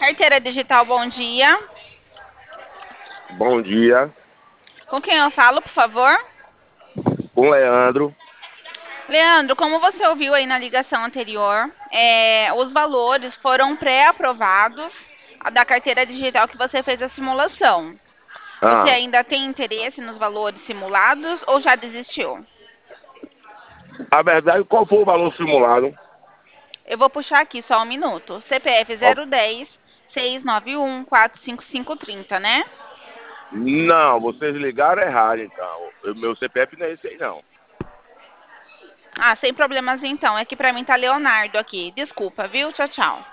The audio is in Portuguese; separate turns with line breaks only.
Carteira digital, bom dia.
Bom dia,
Com quem eu falo, por favor?
com Leandro.
Leandro, como você ouviu aí na ligação anterior, os valores foram pré-aprovados da carteira digital que você fez a simulação. Você
Ah,
ainda tem interesse nos valores simulados ou já desistiu?
a verdade, qual foi o valor simulado?
Eu vou puxar aqui só um minuto. CPF
Ó,
010 691 45530, né?
não, vocês ligaram errado, então. Meu CPF não é esse aí, não.
Ah, sem problemas então. É que pra mim tá Leonardo aqui. Desculpa, viu? Tchau, tchau.